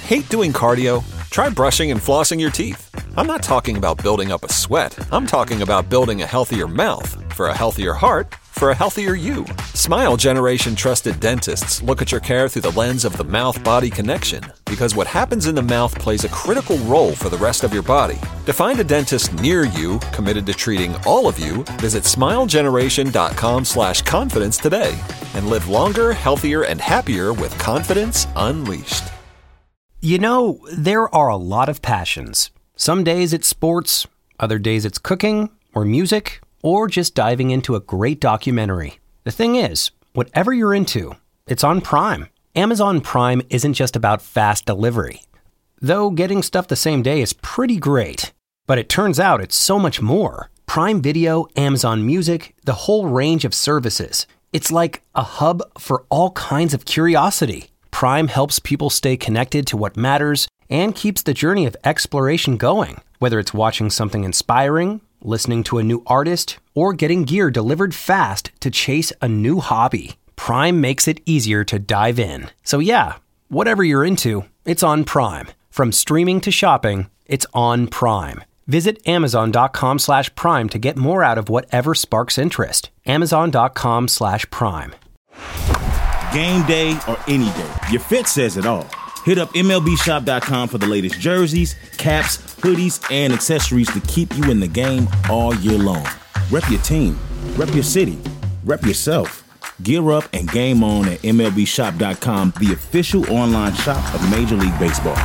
Hate doing cardio? Try brushing and flossing your teeth. I'm not talking about building up a sweat. I'm talking about building a healthier mouth for a healthier heart for a healthier you. Smile Generation trusted dentists look at your care through the lens of the mouth-body connection, because what happens in the mouth plays a critical role for the rest of your body. To find a dentist near you committed to treating all of you, visit smilegeneration.com/confidence today and live longer, healthier, and happier with confidence unleashed. You know, there are a lot of passions. Some days it's sports, other days it's cooking or music, or just diving into a great documentary. The thing is, whatever you're into, it's on Prime. Amazon Prime isn't just about fast delivery. Though getting stuff the same day is pretty great. But it turns out it's so much more. Prime Video, Amazon Music, the whole range of services. It's like a hub for all kinds of curiosity. Prime helps people stay connected to what matters and keeps the journey of exploration going. Whether it's watching something inspiring, listening to a new artist, or getting gear delivered fast to chase a new hobby, Prime makes it easier to dive in. So yeah, whatever you're into, it's on Prime. From streaming to shopping, it's on Prime. Visit Amazon.com/Prime to get more out of whatever sparks interest. Amazon.com/Prime. Game day or any day, your fit says it all. Hit up MLBshop.com for the latest jerseys, caps, hoodies, and accessories to keep you in the game all year long. Rep your team, rep your city, rep yourself. Gear up and game on at MLBshop.com, the official online shop of Major League Baseball.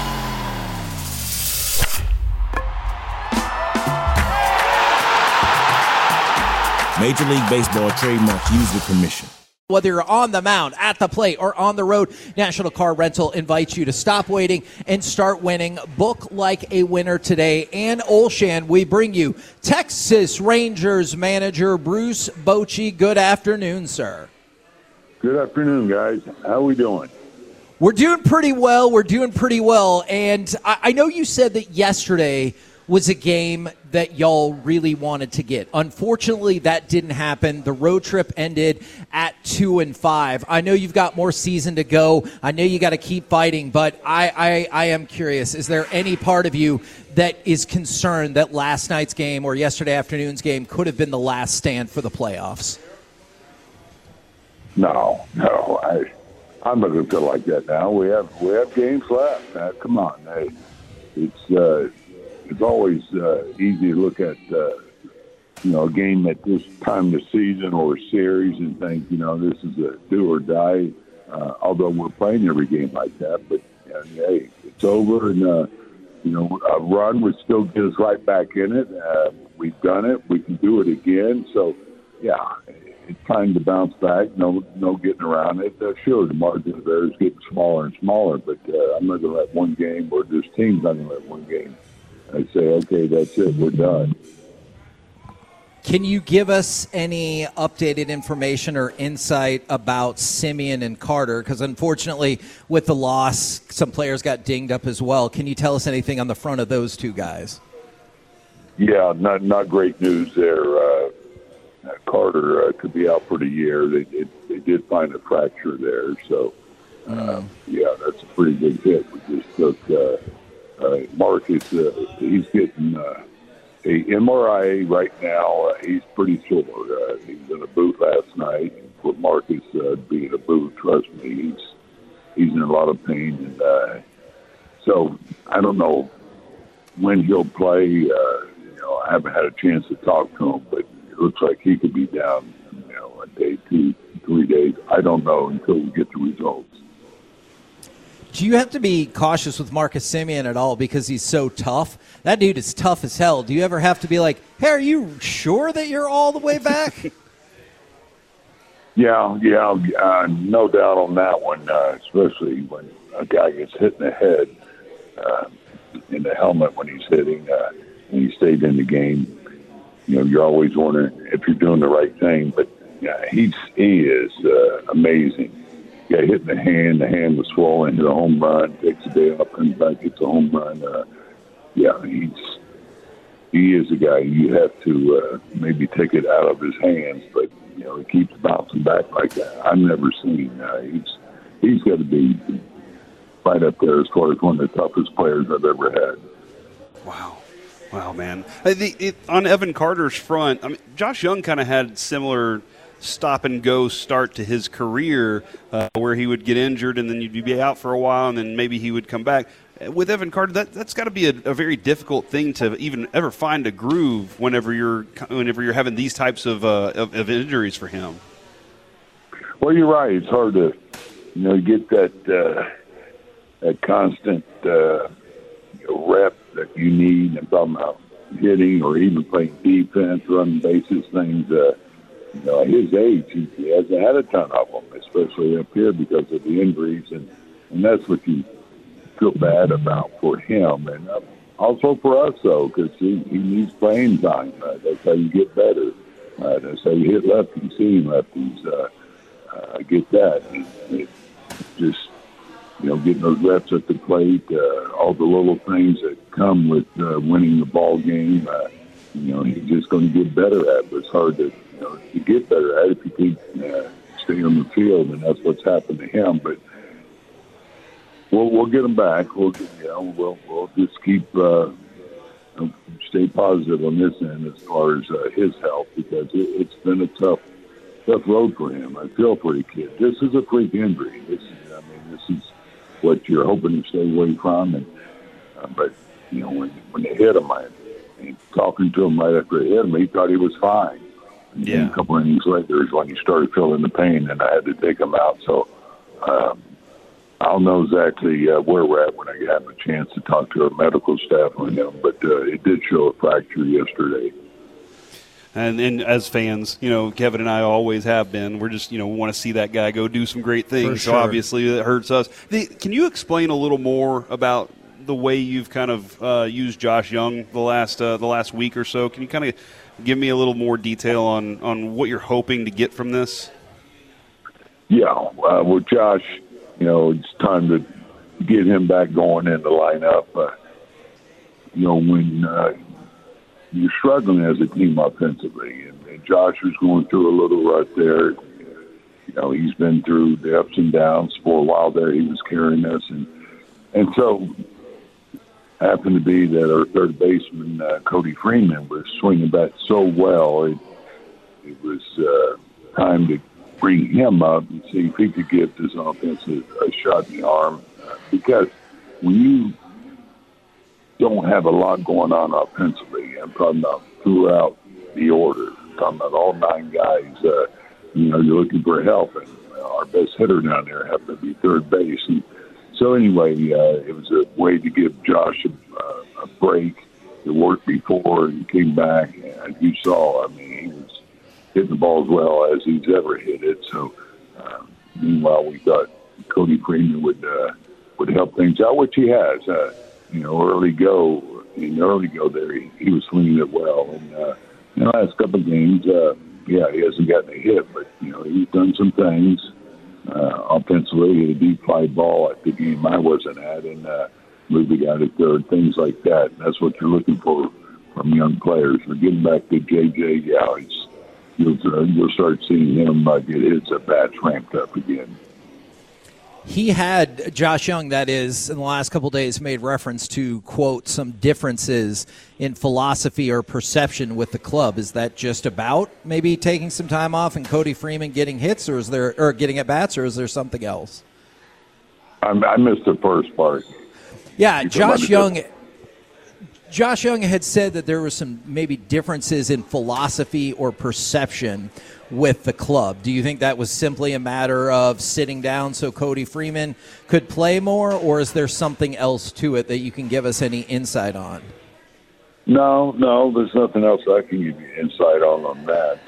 Major League Baseball trademark used with permission. Whether you're on the mound, at the plate, or on the road, National Car Rental invites you to stop waiting and start winning. Book like a winner today. And Olshan, we bring you Texas Rangers manager Bruce Bochy. Good afternoon, sir. Good afternoon, guys. How we doing? We're doing pretty well. And I know you said that yesterday was a game that y'all really wanted to get. Unfortunately, that didn't happen. The road trip ended at 2-5. I know you've got more season to go. I know you got to keep fighting, but I am curious. Is there any part of you that is concerned that last night's game or yesterday afternoon's game could have been the last stand for the playoffs? No. I'm not going to feel like that now. We have games left. Come on. Hey, it's always easy to look at, a game at this time of the season or a series and think, this is a do or die, although we're playing every game like that. But, hey, it's over, and, a run would still get us right back in it. We've done it. We can do it again. So, yeah, it's time to bounce back. No getting around it. Sure, the margin of error is getting smaller and smaller, but I'm not going to let one game, or this team's not going to let one game, I say, okay, that's it, we're done. Can you give us any updated information or insight about Semien and Carter? Because unfortunately, with the loss, some players got dinged up as well. Can you tell us anything on the front of those two guys? Yeah, not great news there. Carter could be out for the year. They did find a fracture there, so that's a pretty big hit. We just took Marcus. He's getting a MRI right now. He's pretty sore. He was in a boot last night. For Marcus being a boot, trust me, he's in a lot of pain, and so I don't know when he'll play. I haven't had a chance to talk to him, but it looks like he could be down, a day, 2, 3 days. I don't know until we get the results. Do you have to be cautious with Marcus Semien at all because he's so tough? That dude is tough as hell. Do you ever have to be like, hey, are you sure that you're all the way back? Yeah, no doubt on that one, especially when a guy gets hit in the head in the helmet when he's hitting, and he stayed in the game. You're always wondering if you're doing the right thing, but he is amazing. Got hit in the hand was swollen, hit a home run, takes a day off, comes back, gets a home run. He is a guy you have to maybe take it out of his hands, but he keeps bouncing back like that. I've never seen. He's got to be right up there as far as one of the toughest players I've ever had. Wow, man. On Evan Carter's front, I mean, Josh Young kind of had similar stop-and-go start to his career where he would get injured and then you'd be out for a while and then maybe he would come back. With Evan Carter, that's got to be a very difficult thing to even ever find a groove whenever you're having these types of injuries for him. Well, you're right. It's hard to get that constant rep that you need. I'm talking about hitting or even playing defense, running bases, things. At his age, he hasn't had a ton of them, especially up here because of the injuries, and that's what you feel bad about for him, and also for us, though, because he needs playing time. That's how you get better. That's how you hit lefties, seeing lefties. Get that. It's just, getting those reps at the plate, all the little things that come with winning the ball game, he's just going to get better at it. But it's hard to get better at it if you keep staying on the field, and that's what's happened to him. But we'll get him back. We'll just keep stay positive on this end as far as his health, because it's been a tough road for him. I feel for the kid. This is a freak injury. This is what you're hoping to stay away from. And but when they hit him, and talking to him right after they hit him, he thought he was fine. And then a couple innings later is when he started feeling the pain, and I had to take him out. So I'll know exactly where we're at when I have a chance to talk to our medical staff on him. But it did show a fracture yesterday. And as fans, Kevin and I always have been. We're just, want to see that guy go do some great things. Sure. So obviously it hurts us. Can you explain a little more about the way you've kind of used Josh Young the last week or so? Can you kind of give me a little more detail on what you're hoping to get from this? Yeah, with Josh, it's time to get him back going in the lineup. When you're struggling as a team offensively, and Josh was going through a little rut there. He's been through the ups and downs for a while there. He was carrying us, and so happened to be that our third baseman, Cody Freeman, was swinging back so well. It was time to bring him up and see if he could give this offense a shot in the arm, because when you don't have a lot going on offensively, I'm talking about throughout the order, I'm talking about all 9 guys, you're looking for help, and our best hitter down there happened to be third base. And so anyway, it was a way to give Josh a break. It worked before, and came back, and you saw, he was hitting the ball as well as he's ever hit it. So meanwhile, we thought Cody Freeman would help things out, which he has. In the early go there, he was swinging it well. And the last couple of games, he hasn't gotten a hit, but he's done some things offensively. He hit a deep fly ball at the game I wasn't at, and moved the guy to third, things like that. And that's what you're looking for from young players. We're getting back to JJ. You'll start seeing him get his bats ramped up again. He had, Josh Young, that is, in the last couple of days made reference to, quote, some differences in philosophy or perception with the club. Is that just about maybe taking some time off and Cody Freeman getting hits, or getting at bats, or is there something else? I missed the first part. Yeah, Josh Young had said that there were some maybe differences in philosophy or perception with the club. Do you think that was simply a matter of sitting down so Cody Freeman could play more, or is there something else to it that you can give us any insight on? No, there's nothing else I can give you insight on that.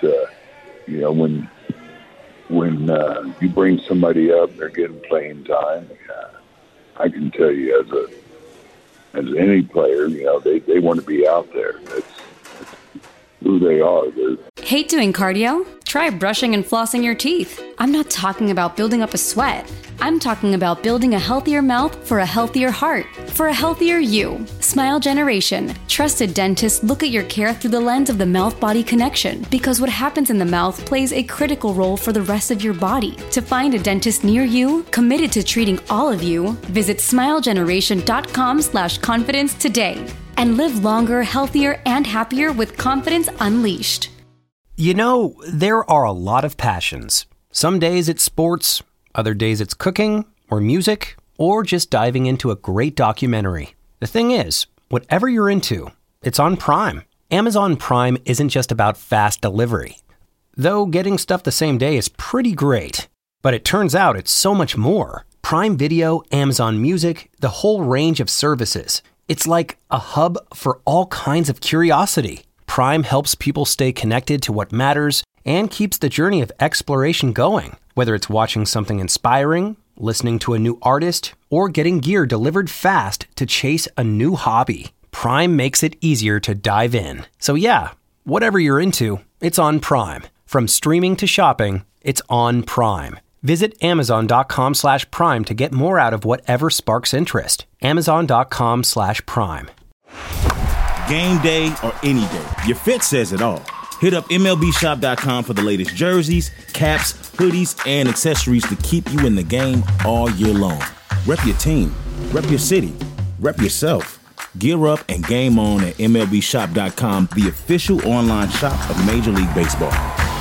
When you bring somebody up, they're getting playing time. I can tell you as any player, they want to be out there. That's who they are. Hate doing cardio? Try brushing and flossing your teeth. I'm not talking about building up a sweat. I'm talking about building a healthier mouth for a healthier heart, for a healthier you. Smile Generation. Trusted dentists look at your care through the lens of the mouth-body connection, because what happens in the mouth plays a critical role for the rest of your body. To find a dentist near you, committed to treating all of you, visit smilegeneration.com/confidence today and live longer, healthier, and happier with confidence unleashed. You know, there are a lot of passions. Some days it's sports, other days it's cooking or music, or just diving into a great documentary. The thing is, whatever you're into, it's on Prime. Amazon Prime isn't just about fast delivery. Though getting stuff the same day is pretty great. But it turns out it's so much more. Prime Video, Amazon Music, the whole range of services. It's like a hub for all kinds of curiosity. Prime helps people stay connected to what matters and keeps the journey of exploration going. Whether it's watching something inspiring, listening to a new artist, or getting gear delivered fast to chase a new hobby, Prime makes it easier to dive in. So yeah, whatever you're into, it's on Prime. From streaming to shopping, it's on Prime. Visit Amazon.com/Prime to get more out of whatever sparks interest. Amazon.com/Prime. Game day or any day, your fit says it all. Hit up MLBshop.com for the latest jerseys, caps, hoodies, and accessories to keep you in the game all year long. Rep your team, rep your city, rep yourself. Gear up and game on at MLBshop.com, the official online shop of Major League Baseball.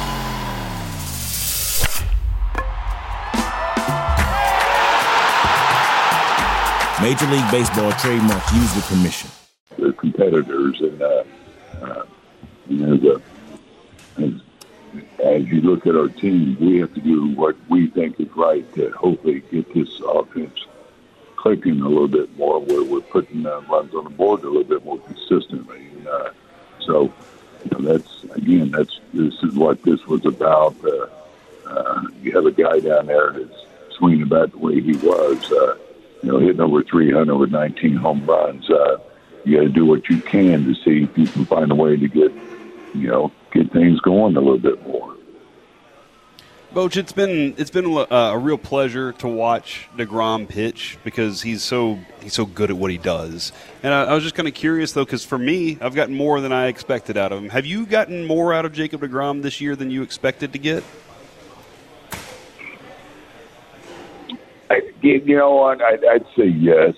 Major League Baseball trademarks used with permission. The competitors, and as you look at our team, we have to do what we think is right to hopefully get this offense clicking a little bit more, where we're putting runs on the board a little bit more consistently. And, so, this is what this was about. You have a guy down there that's swinging the bat the way he was, hitting over 300 with 19 home runs. You got to do what you can to see if you can find a way to get things going a little bit more. Boch, it's been a real pleasure to watch DeGrom pitch, because he's so good at what he does. And I was just kind of curious, though, because for me, I've gotten more than I expected out of him. Have you gotten more out of Jacob DeGrom this year than you expected to get? I'd say yes.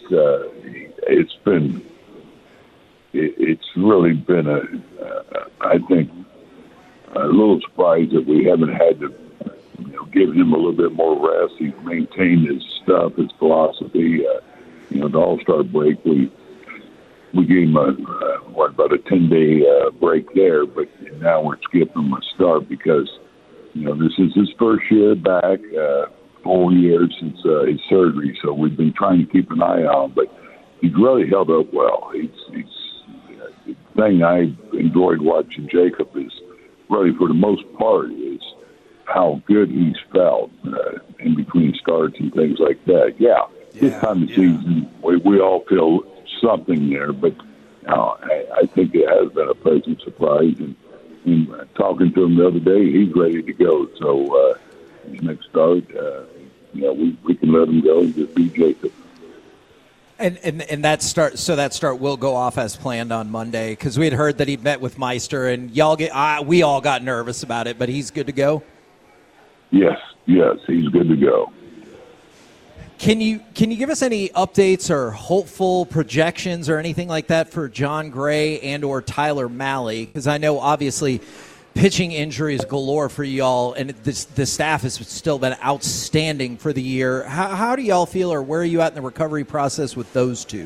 It's really been I think a little surprised that we haven't had to give him a little bit more rest. He's maintained his stuff, his philosophy. The All-Star break, we gave him about a 10-day break there, but now we're skipping him a start because this is his first year back, 4 years since his surgery, so we've been trying to keep an eye on him, but he's really held up well. The thing I enjoyed watching Jacob is really, for the most part, is how good he's felt in between starts and things like that. This time of season, we all feel something there, but I think it has been a pleasant surprise. And talking to him the other day, he's ready to go. So his next start, we can let him go and just be Jacob. And that start will go off as planned on Monday, because we had heard that he'd met with Meister, and we all got nervous about it, but he's good to go. Yes, he's good to go. Can you give us any updates or hopeful projections or anything like that for John Gray and or Tyler Mahle? Because I know obviously pitching injuries galore for y'all, and the staff has still been outstanding for the year. How do y'all feel, or where are you at in the recovery process with those two?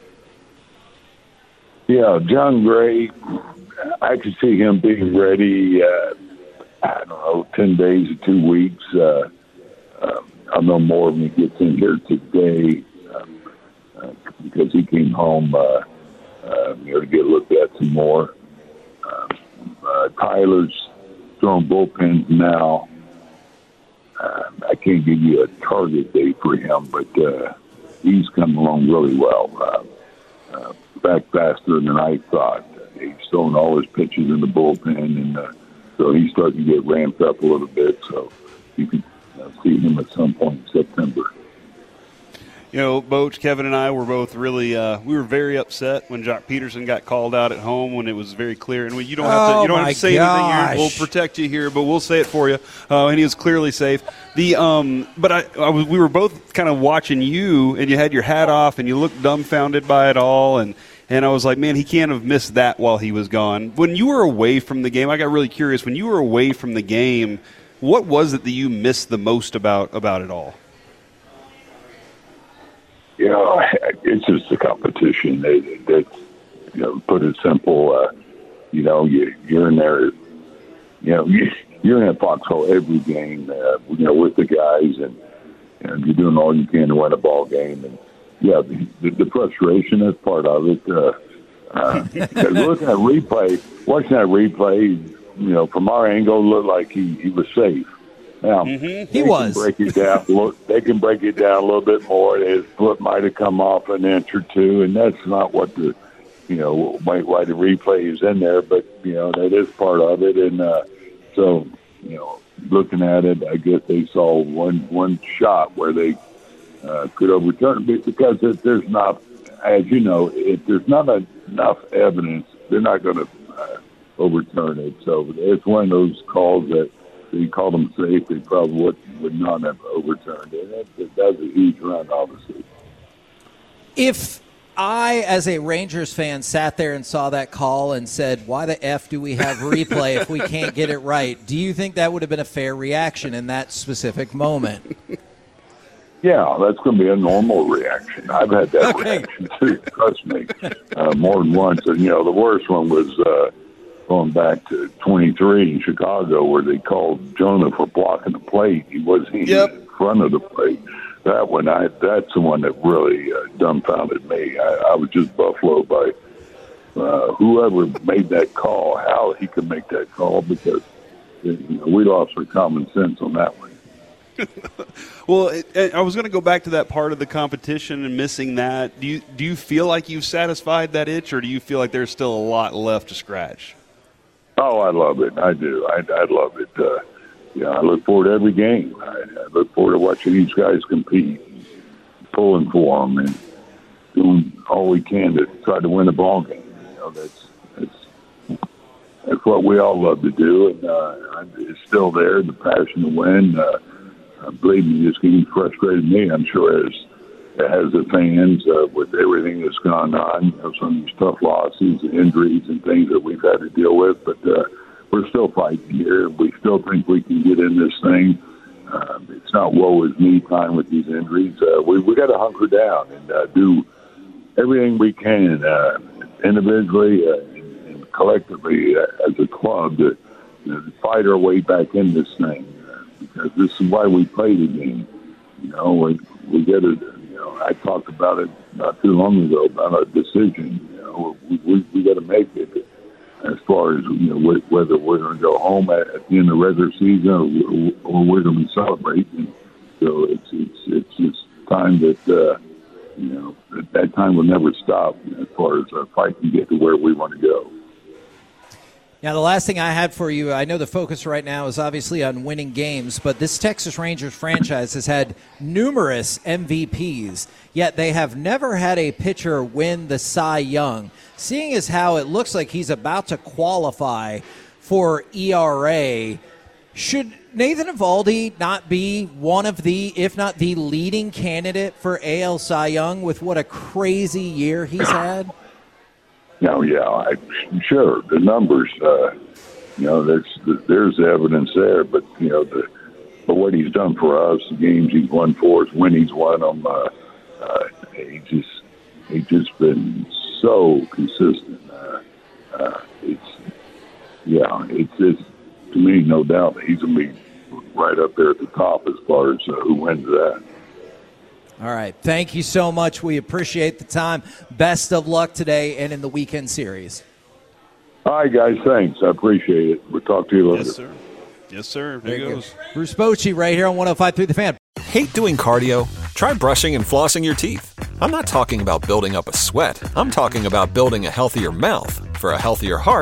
Yeah, John Gray, I could see him being ready, 10 days or 2 weeks. I'll know more when he gets in here today because he came home to get looked at some more. Tyler's throwing bullpens now. I can't give you a target date for him, but he's coming along really well. Back faster than I thought. He's throwing all his pitches in the bullpen, and so he's starting to get ramped up a little bit. So you can seeing him at some point in September. You know, Boach, Kevin and I were both really we were very upset when Jock Peterson got called out at home when it was very clear. And you don't have to say anything here. We'll protect you here, but we'll say it for you. And he was clearly safe. We were both kind of watching you, and you had your hat off, and you looked dumbfounded by it all, and I was like, man, he can't have missed that while he was gone. When you were away from the game, I got really curious. When you were away from the game, what was it that you missed the most about it all? You know, it's just a competition. Put it simple, you're in there, you're in a foxhole every game, with the guys, and you're doing all you can to win a ball game. And, yeah, the frustration is part of it. Watching that replay, from our angle, looked like he was safe. Now, he was. They can break it down a little bit more. His foot might have come off an inch or two, and that's not what why the replay is in there. But that is part of it, and so looking at it, I guess they saw one shot where they could overturn it, because if there's not, as you know, if there's not enough evidence, they're not going to overturn it. So it's one of those calls that. They called them safe. They probably would not have overturned it. That's a huge run, obviously. If I, as a Rangers fan, sat there and saw that call and said, why the F do we have replay if we can't get it right, do you think that would have been a fair reaction in that specific moment? Yeah, that's going to be a normal reaction. I've had that reaction, too. Trust me, more than once. And, the worst one was going back to 23 in Chicago, where they called Jonah for blocking the plate. He wasn't in front of the plate. That one, that's the one that really dumbfounded me. I was just buffaloed by whoever made that call, how he could make that call, because we lost our common sense on that one. Well, I was going to go back to that part of the competition and missing that. Do you feel like you've satisfied that itch, or do you feel like there's still a lot left to scratch? Oh, I love it. I do. I love it. I look forward to every game. I look forward to watching these guys compete, pulling for them, and doing all we can to try to win a ball game. That's what we all love to do, and it's still there. The passion to win. Believe me, this game frustrated me. I'm sure it has the fans with everything that's gone on. Some of these tough losses and injuries and things that we've had to deal with, but we're still fighting here. We still think we can get in this thing. It's not woe is me time with these injuries. We got to hunker down and do everything we can individually and collectively as a club to fight our way back in this thing, because this is why we play the game. We get it. I talked about it not too long ago about a decision. We got to make it as far as whether we're going to go home at the end of the regular season or we're going to be celebrating. So it's just time that that time will never stop as far as our fight to get to where we want to go. Now, the last thing I had for you, I know the focus right now is obviously on winning games, but this Texas Rangers franchise has had numerous MVPs, yet they have never had a pitcher win the Cy Young. Seeing as how it looks like he's about to qualify for ERA, should Nathan Eovaldi not be one of the, if not the leading candidate for AL Cy Young with what a crazy year he's had? No, yeah, sure. The numbers, there's evidence there, but but what he's done for us, the games he's won for us, when he's won them, he's just been so consistent. It's to me, no doubt that he's gonna be right up there at the top as far as who wins that. All right. Thank you so much. We appreciate the time. Best of luck today and in the weekend series. All right, guys. Thanks. I appreciate it. We'll talk to you later. Yes, sir. Yes, sir. There he goes. Bruce Bochy right here on 105.3 The Fan. Hate doing cardio? Try brushing and flossing your teeth. I'm not talking about building up a sweat. I'm talking about building a healthier mouth. For a healthier heart, for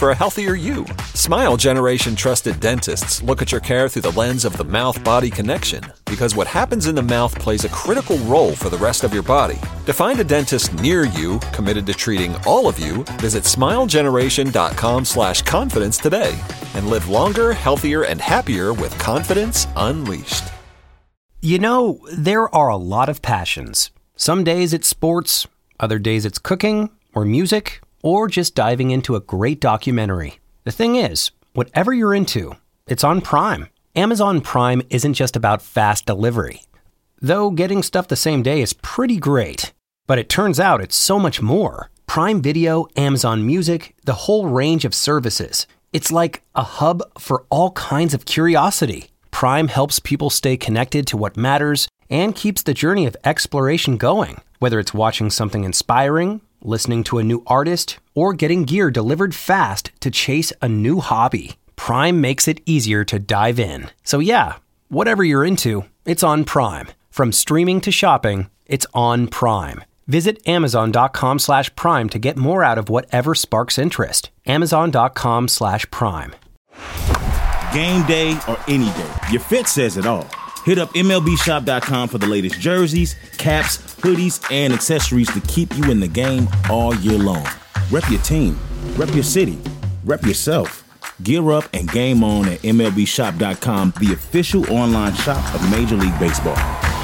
for a healthier you. Smile Generation trusted dentists look at your care through the lens of the mouth-body connection, because what happens in the mouth plays a critical role for the rest of your body. To find a dentist near you committed to treating all of you, visit smilegeneration.com/confidence today and live longer, healthier, and happier with confidence unleashed. You know, there are a lot of passions. Some days it's sports, other days it's cooking or music, or just diving into a great documentary. The thing is, whatever you're into, it's on Prime. Amazon Prime isn't just about fast delivery. Though getting stuff the same day is pretty great. But it turns out it's so much more. Prime Video, Amazon Music, the whole range of services. It's like a hub for all kinds of curiosity. Prime helps people stay connected to what matters and keeps the journey of exploration going. Whether it's watching something inspiring, listening to a new artist, or getting gear delivered fast to chase a new hobby, Prime makes it easier to dive in. So yeah, whatever you're into, it's on Prime. From streaming to shopping, it's on Prime. Visit Amazon.com/Prime to get more out of whatever sparks interest. Amazon.com/Prime. Game day or any day, your fit says it all. Hit up MLBshop.com for the latest jerseys, caps, hoodies, and accessories to keep you in the game all year long. Rep your team, rep your city, rep yourself. Gear up and game on at MLBshop.com, the official online shop of Major League Baseball.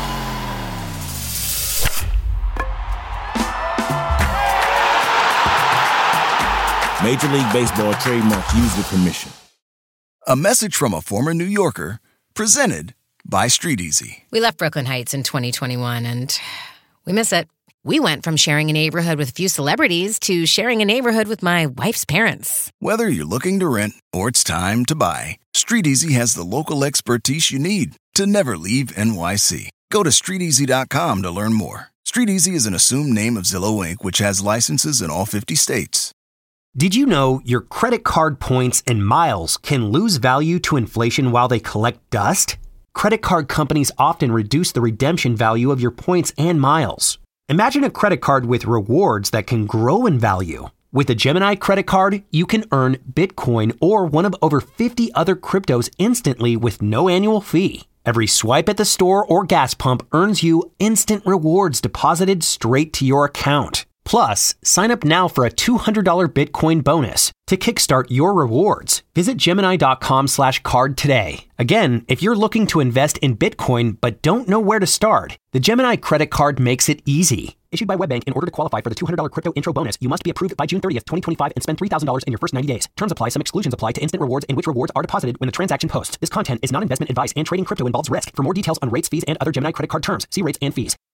Major League Baseball trademarks used with permission. A message from a former New Yorker, presented by StreetEasy. We left Brooklyn Heights in 2021, and we miss it. We went from sharing a neighborhood with a few celebrities to sharing a neighborhood with my wife's parents. Whether you're looking to rent or it's time to buy, StreetEasy has the local expertise you need to never leave NYC. Go to StreetEasy.com to learn more. StreetEasy is an assumed name of Zillow Inc., which has licenses in all 50 states. Did you know your credit card points and miles can lose value to inflation while they collect dust? Credit card companies often reduce the redemption value of your points and miles. Imagine a credit card with rewards that can grow in value. With a Gemini credit card, you can earn Bitcoin or one of over 50 other cryptos instantly with no annual fee. Every swipe at the store or gas pump earns you instant rewards deposited straight to your account. Plus, sign up now for a $200 Bitcoin bonus to kickstart your rewards. Visit Gemini.com/card today. Again, if you're looking to invest in Bitcoin but don't know where to start, the Gemini credit card makes it easy. Issued by WebBank, in order to qualify for the $200 crypto intro bonus, you must be approved by June 30th, 2025 and spend $3,000 in your first 90 days. Terms apply. Some exclusions apply to instant rewards in which rewards are deposited when the transaction posts. This content is not investment advice and trading crypto involves risk. For more details on rates, fees, and other Gemini credit card terms, see rates and fees.